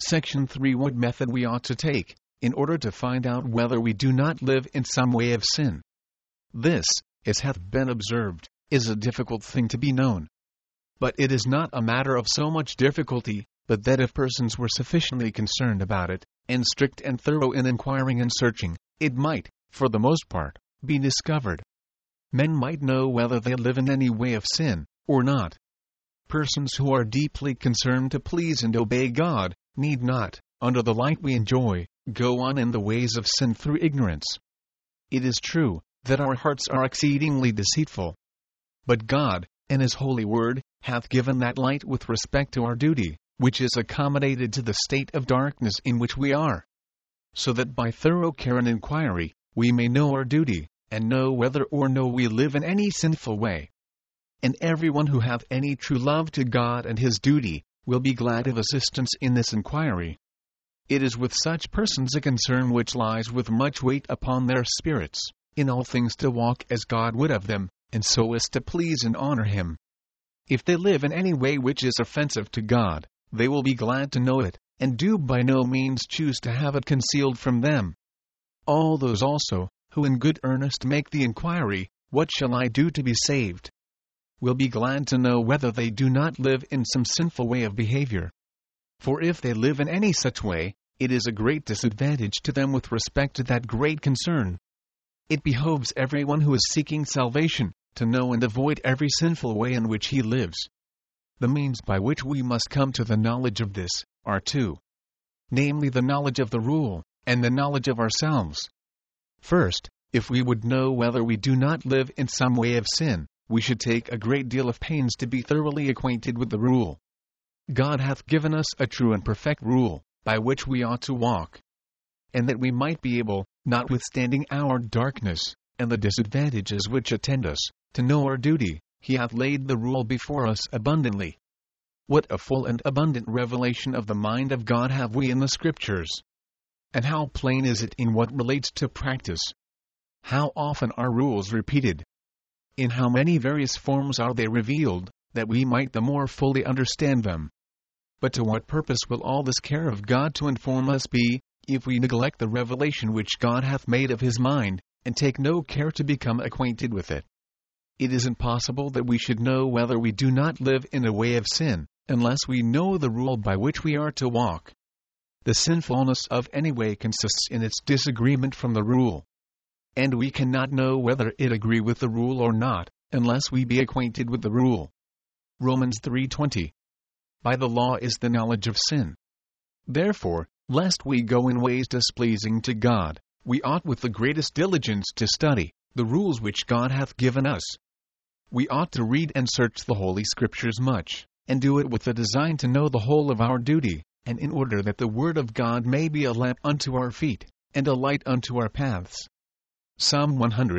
Section 3. What method we ought to take, in order to find out whether we do not live in some way of sin. This, as hath been observed, is a difficult thing to be known. But it is not a matter of so much difficulty, but that if persons were sufficiently concerned about it, and strict and thorough in inquiring and searching, it might, for the most part, be discovered. Men might know whether they live in any way of sin, or not. Persons who are deeply concerned to please and obey God, need not, under the light we enjoy, go on in the ways of sin through ignorance. It is true, that our hearts are exceedingly deceitful. But God, in His holy word, hath given that light with respect to our duty, which is accommodated to the state of darkness in which we are. So that by thorough care and inquiry, we may know our duty, and know whether or no we live in any sinful way. And everyone who hath any true love to God and his duty, will be glad of assistance in this inquiry. It is with such persons a concern which lies with much weight upon their spirits, in all things to walk as God would have them, and so as to please and honor Him. If they live in any way which is offensive to God, they will be glad to know it, and do by no means choose to have it concealed from them. All those also, who in good earnest make the inquiry, "What shall I do to be saved?" will be glad to know whether they do not live in some sinful way of behavior. For if they live in any such way, it is a great disadvantage to them with respect to that great concern. It behoves everyone who is seeking salvation, to know and avoid every sinful way in which he lives. The means by which we must come to the knowledge of this, are two. Namely, the knowledge of the rule, and the knowledge of ourselves. First, if we would know whether we do not live in some way of sin, we should take a great deal of pains to be thoroughly acquainted with the rule. God hath given us a true and perfect rule, by which we ought to walk. And that we might be able, notwithstanding our darkness, and the disadvantages which attend us, to know our duty, He hath laid the rule before us abundantly. What a full and abundant revelation of the mind of God have we in the Scriptures! And how plain is it in what relates to practice! How often are rules repeated! In how many various forms are they revealed, that we might the more fully understand them! But to what purpose will all this care of God to inform us be, if we neglect the revelation which God hath made of His mind, and take no care to become acquainted with it? It is impossible that we should know whether we do not live in a way of sin, unless we know the rule by which we are to walk. The sinfulness of any way consists in its disagreement from the rule. And we cannot know whether it agree with the rule or not, unless we be acquainted with the rule. Romans 3:20. By the law is the knowledge of sin. Therefore, lest we go in ways displeasing to God, we ought with the greatest diligence to study the rules which God hath given us. We ought to read and search the Holy Scriptures much, and do it with the design to know the whole of our duty, and in order that the Word of God may be a lamp unto our feet, and a light unto our paths. Psalm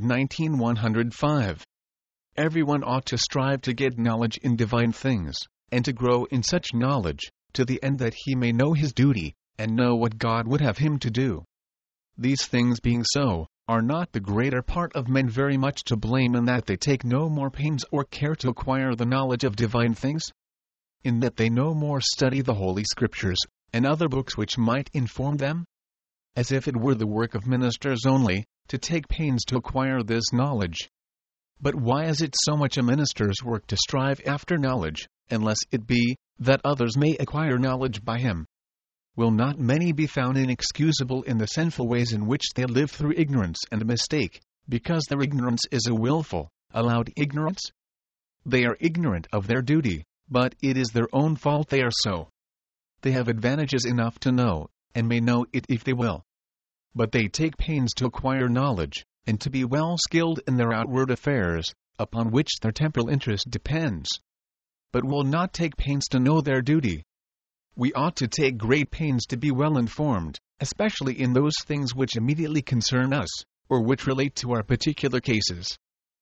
119:105. Everyone ought to strive to get knowledge in divine things, and to grow in such knowledge, to the end that he may know his duty, and know what God would have him to do. These things being so, are not the greater part of men very much to blame in that they take no more pains or care to acquire the knowledge of divine things? In that they no more study the Holy Scriptures, and other books which might inform them? As if it were the work of ministers only, to take pains to acquire this knowledge. But why is it so much a minister's work to strive after knowledge, unless it be, that others may acquire knowledge by him? Will not many be found inexcusable in the sinful ways in which they live through ignorance and mistake, because their ignorance is a willful, allowed ignorance? They are ignorant of their duty, but it is their own fault they are so. They have advantages enough to know, and may know it if they will. But they take pains to acquire knowledge, and to be well skilled in their outward affairs, upon which their temporal interest depends, but will not take pains to know their duty. We ought to take great pains to be well informed, especially in those things which immediately concern us, or which relate to our particular cases.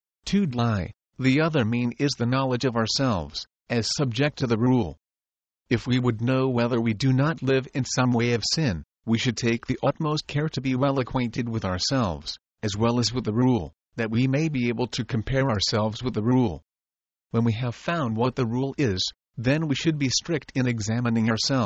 The other mean is the knowledge of ourselves, as subject to the rule. If we would know whether we do not live in some way of sin, we should take the utmost care to be well acquainted with ourselves, as well as with the rule, that we may be able to compare ourselves with the rule. When we have found what the rule is, then we should be strict in examining ourselves,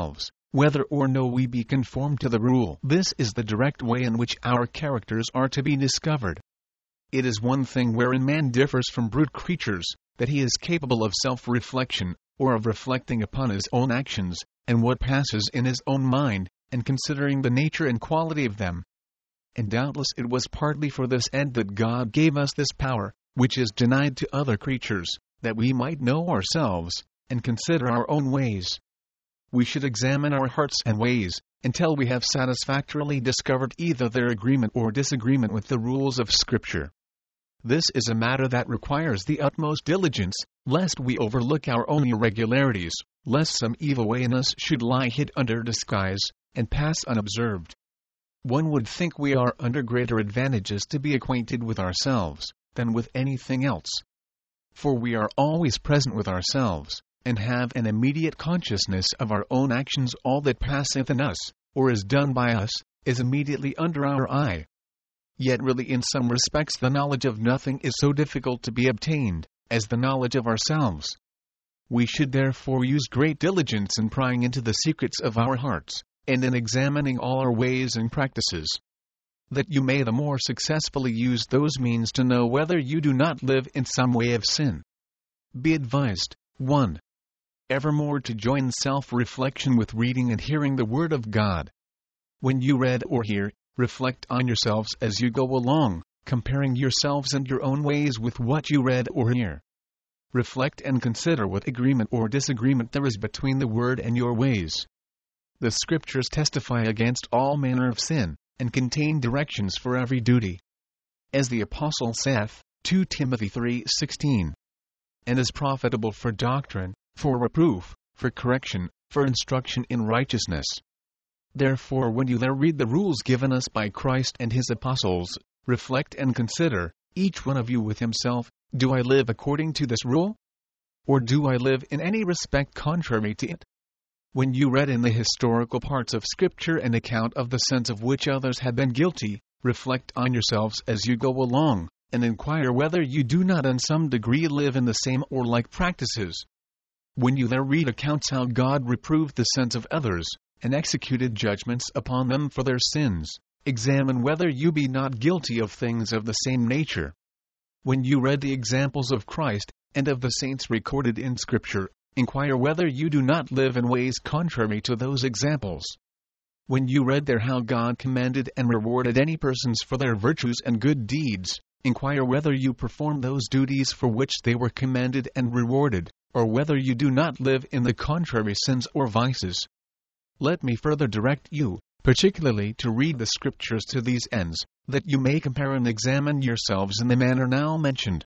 whether or no we be conformed to the rule. This is the direct way in which our characters are to be discovered. It is one thing wherein man differs from brute creatures, that he is capable of self-reflection, or of reflecting upon his own actions, and what passes in his own mind, and considering the nature and quality of them. And doubtless it was partly for this end that God gave us this power, which is denied to other creatures, that we might know ourselves, and consider our own ways. We should examine our hearts and ways, until we have satisfactorily discovered either their agreement or disagreement with the rules of Scripture. This is a matter that requires the utmost diligence, lest we overlook our own irregularities, lest some evil way in us should lie hid under disguise, and pass unobserved. One would think we are under greater advantages to be acquainted with ourselves, than with anything else. For we are always present with ourselves, and have an immediate consciousness of our own actions. All that passeth in us, or is done by us, is immediately under our eye. Yet really in some respects the knowledge of nothing is so difficult to be obtained, as the knowledge of ourselves. We should therefore use great diligence in prying into the secrets of our hearts, and in examining all our ways and practices, that you may the more successfully use those means to know whether you do not live in some way of sin. Be advised, 1. Evermore to join self-reflection with reading and hearing the Word of God. When you read or hear, reflect on yourselves as you go along, comparing yourselves and your own ways with what you read or hear. Reflect and consider what agreement or disagreement there is between the Word and your ways. The Scriptures testify against all manner of sin, and contain directions for every duty. As the Apostle saith, 2 Timothy 3:16, and is profitable for doctrine, for reproof, for correction, for instruction in righteousness. Therefore when you there read the rules given us by Christ and his apostles, reflect and consider, each one of you with himself, do I live according to this rule? Or do I live in any respect contrary to it? When you read in the historical parts of Scripture an account of the sins of which others have been guilty, reflect on yourselves as you go along, and inquire whether you do not in some degree live in the same or like practices. When you there read accounts how God reproved the sins of others, and executed judgments upon them for their sins, examine whether you be not guilty of things of the same nature. When you read the examples of Christ, and of the saints recorded in Scripture, inquire whether you do not live in ways contrary to those examples. When you read there how God commanded and rewarded any persons for their virtues and good deeds, inquire whether you perform those duties for which they were commanded and rewarded, or whether you do not live in the contrary sins or vices. Let me further direct you, particularly to read the Scriptures to these ends, that you may compare and examine yourselves in the manner now mentioned.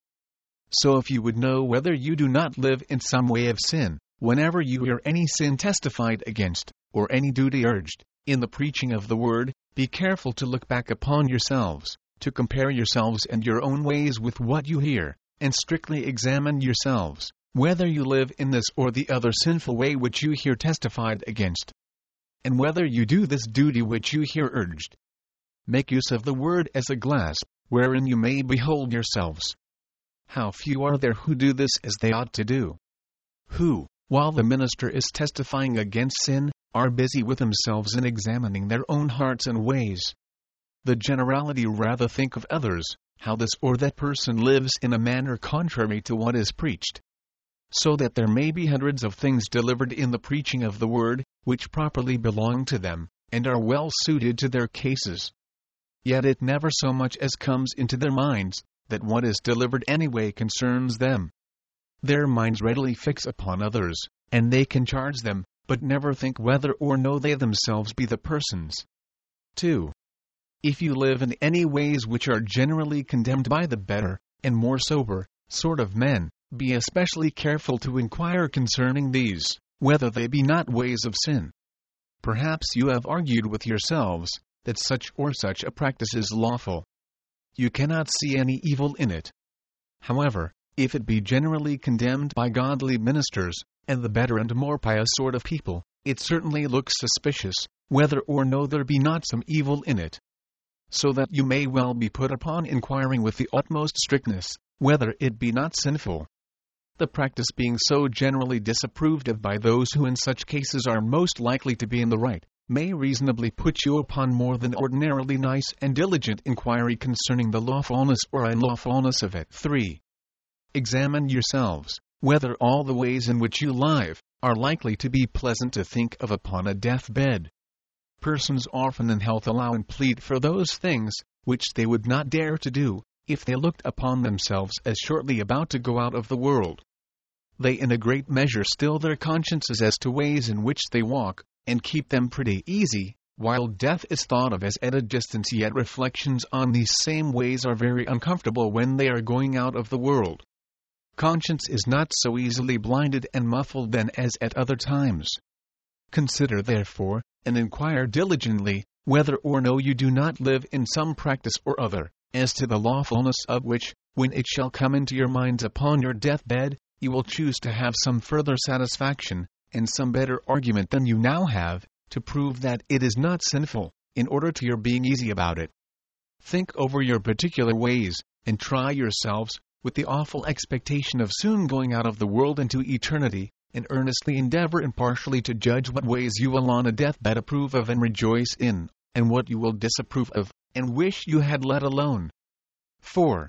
So if you would know whether you do not live in some way of sin, whenever you hear any sin testified against, or any duty urged, in the preaching of the Word, be careful to look back upon yourselves, to compare yourselves and your own ways with what you hear, and strictly examine yourselves, whether you live in this or the other sinful way which you hear testified against, and whether you do this duty which you hear urged. Make use of the Word as a glass, wherein you may behold yourselves. How few are there who do this as they ought to do? Who, while the minister is testifying against sin, are busy with themselves in examining their own hearts and ways. The generality rather think of others, how this or that person lives in a manner contrary to what is preached. So that there may be hundreds of things delivered in the preaching of the Word, which properly belong to them, and are well suited to their cases. Yet it never so much as comes into their minds, that what is delivered anyway concerns them. Their minds readily fix upon others, and they can charge them, but never think whether or no they themselves be the persons. 2. If you live in any ways which are generally condemned by the better, and more sober, sort of men, be especially careful to inquire concerning these, whether they be not ways of sin. Perhaps you have argued with yourselves, that such or such a practice is lawful. You cannot see any evil in it. However, if it be generally condemned by godly ministers, and the better and more pious sort of people, it certainly looks suspicious, whether or no there be not some evil in it. So that you may well be put upon inquiring with the utmost strictness, whether it be not sinful. the practice being so generally disapproved of by those who in such cases are most likely to be in the right, may reasonably put you upon more than ordinarily nice and diligent inquiry concerning the lawfulness or unlawfulness of it. 3. Examine yourselves, whether all the ways in which you live are likely to be pleasant to think of upon a deathbed. Persons often in health allow and plead for those things which they would not dare to do if they looked upon themselves as shortly about to go out of the world. They in a great measure still their consciences as to ways in which they walk, and keep them pretty easy, while death is thought of as at a distance, yet reflections on these same ways are very uncomfortable when they are going out of the world. Conscience is not so easily blinded and muffled then as at other times. Consider therefore, and inquire diligently, whether or no you do not live in some practice or other, as to the lawfulness of which, when it shall come into your minds upon your deathbed, you will choose to have some further satisfaction, and some better argument than you now have, to prove that it is not sinful, in order to your being easy about it. Think over your particular ways, and try yourselves, with the awful expectation of soon going out of the world into eternity, and earnestly endeavor impartially to judge what ways you will on a deathbed approve of and rejoice in, and what you will disapprove of, and wish you had let alone. 4.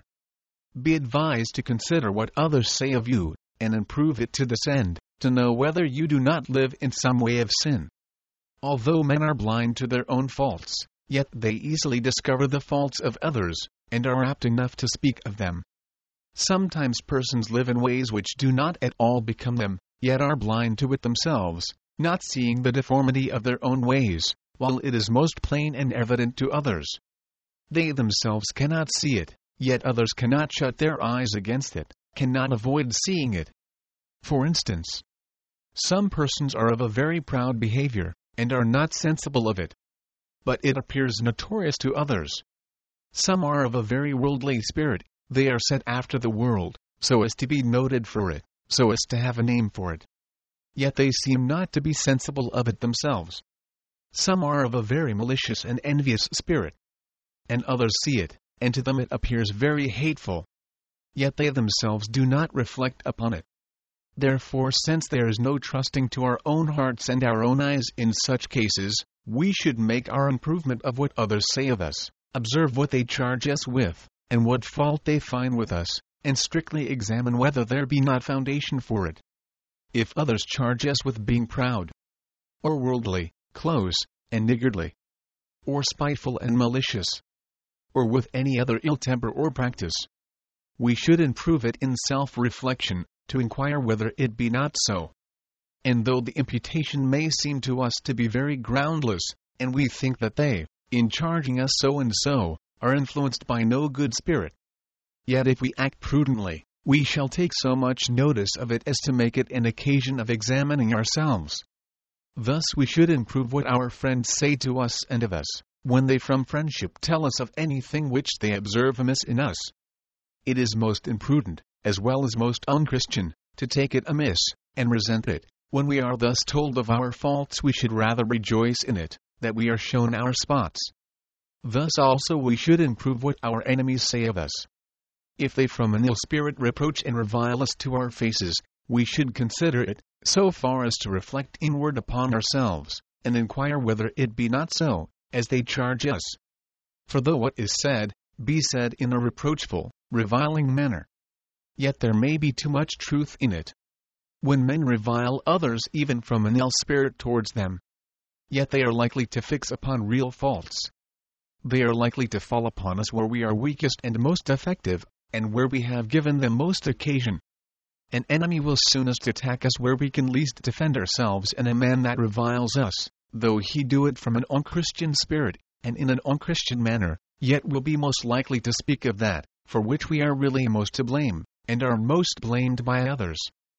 Be advised to consider what others say of you, and improve it to this end, to know whether you do not live in some way of sin. Although men are blind to their own faults, yet they easily discover the faults of others, and are apt enough to speak of them. Sometimes persons live in ways which do not at all become them, yet are blind to it themselves, not seeing the deformity of their own ways, while it is most plain and evident to others. They themselves cannot see it, yet others cannot shut their eyes against it, cannot avoid seeing it. For instance, some persons are of a very proud behavior, and are not sensible of it. But it appears notorious to others. Some are of a very worldly spirit, they are set after the world, so as to be noted for it, so as to have a name for it. Yet they seem not to be sensible of it themselves. Some are of a very malicious and envious spirit, and others see it, and to them it appears very hateful. Yet they themselves do not reflect upon it. Therefore, since there is no trusting to our own hearts and our own eyes in such cases, we should make our improvement of what others say of us, observe what they charge us with, and what fault they find with us, and strictly examine whether there be not foundation for it. If others charge us with being proud, or worldly, close, and niggardly, or spiteful and malicious, or with any other ill temper or practice, we should improve it in self-reflection, to inquire whether it be not so. And though the imputation may seem to us to be very groundless, and we think that they, in charging us so and so, are influenced by no good spirit, yet if we act prudently, we shall take so much notice of it as to make it an occasion of examining ourselves. Thus we should improve what our friends say to us and of us, when they from friendship tell us of anything which they observe amiss in us. It is most imprudent, as well as most unchristian, to take it amiss, and resent it. When we are thus told of our faults, we should rather rejoice in it, that we are shown our spots. Thus also we should improve what our enemies say of us. If they from an ill spirit reproach and revile us to our faces, we should consider it, so far as to reflect inward upon ourselves, and inquire whether it be not so, as they charge us. For though what is said, be said in a reproachful, reviling manner, yet there may be too much truth in it. When men revile others even from an ill spirit towards them, yet they are likely to fix upon real faults. They are likely to fall upon us where we are weakest and most defective, and where we have given them most occasion. An enemy will soonest attack us where we can least defend ourselves, and a man that reviles us, though he do it from an unchristian spirit, and in an unchristian manner, yet will be most likely to speak of that, for which we are really most to blame, and are most blamed by others.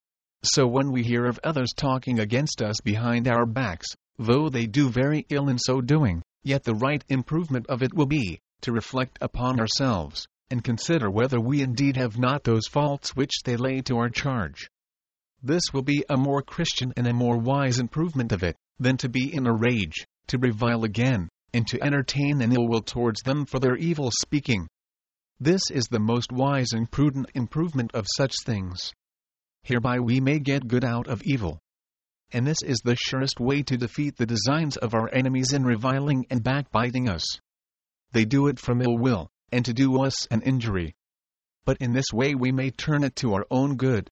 So when we hear of others talking against us behind our backs, though they do very ill in so doing, yet the right improvement of it will be, to reflect upon ourselves, and consider whether we indeed have not those faults which they lay to our charge. This will be a more Christian and a more wise improvement of it, than to be in a rage, to revile again, and to entertain an ill will towards them for their evil speaking. This is the most wise and prudent improvement of such things. Hereby we may get good out of evil. And this is the surest way to defeat the designs of our enemies in reviling and backbiting us. They do it from ill will, and to do us an injury. But in this way we may turn it to our own good.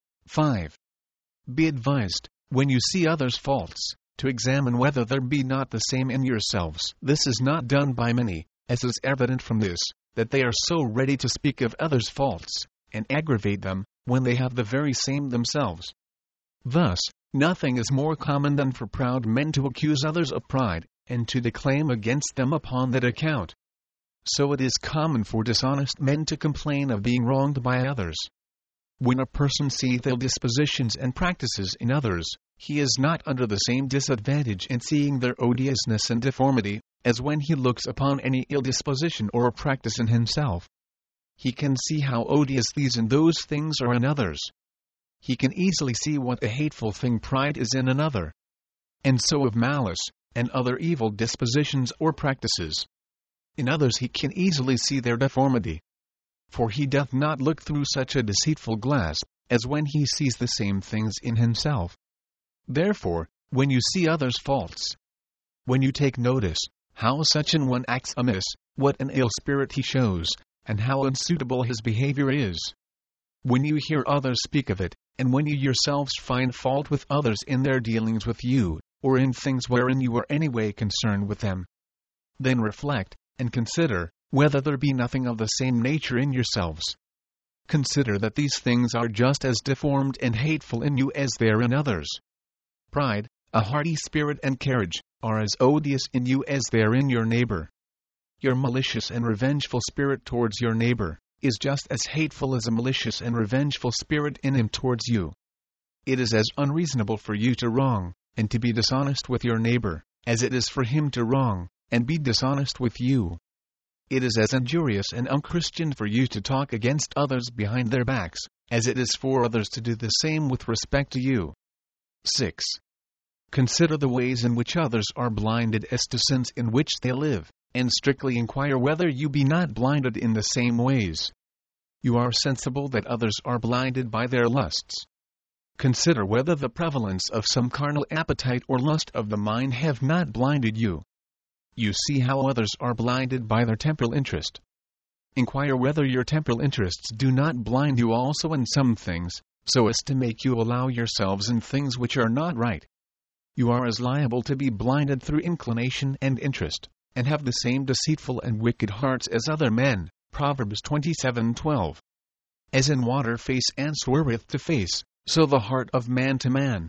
5. Be advised, when you see others' faults, to examine whether there be not the same in yourselves. This is not done by many, as is evident from this, that they are so ready to speak of others' faults, and aggravate them, when they have the very same themselves. Thus, nothing is more common than for proud men to accuse others of pride, and to declaim against them upon that account. So it is common for dishonest men to complain of being wronged by others. When a person seeth ill dispositions and practices in others, he is not under the same disadvantage in seeing their odiousness and deformity, as when he looks upon any ill disposition or practice in himself. He can see how odious these and those things are in others. He can easily see what a hateful thing pride is in another. And so of malice, and other evil dispositions or practices. In others he can easily see their deformity. For he doth not look through such a deceitful glass, as when he sees the same things in himself. Therefore, when you see others' faults, when you take notice, how such an one acts amiss, what an ill spirit he shows, and how unsuitable his behavior is. When you hear others speak of it, and when you yourselves find fault with others in their dealings with you, or in things wherein you are anyway concerned with them, then reflect, and consider, whether there be nothing of the same nature in yourselves. Consider that these things are just as deformed and hateful in you as they are in others. Pride, a haughty spirit and carriage, are as odious in you as they are in your neighbor. Your malicious and revengeful spirit towards your neighbor is just as hateful as a malicious and revengeful spirit in him towards you. It is as unreasonable for you to wrong, and to be dishonest with your neighbor, as it is for him to wrong, and be dishonest with you. It is as injurious and unchristian for you to talk against others behind their backs, as it is for others to do the same with respect to you. 6. Consider the ways in which others are blinded as to sins in which they live, and strictly inquire whether you be not blinded in the same ways. You are sensible that others are blinded by their lusts. Consider whether the prevalence of some carnal appetite or lust of the mind have not blinded you. You see how others are blinded by their temporal interest. Inquire whether your temporal interests do not blind you also in some things, so as to make you allow yourselves in things which are not right. You are as liable to be blinded through inclination and interest, and have the same deceitful and wicked hearts as other men. Proverbs 27:12. As in water face answereth to face, so the heart of man to man.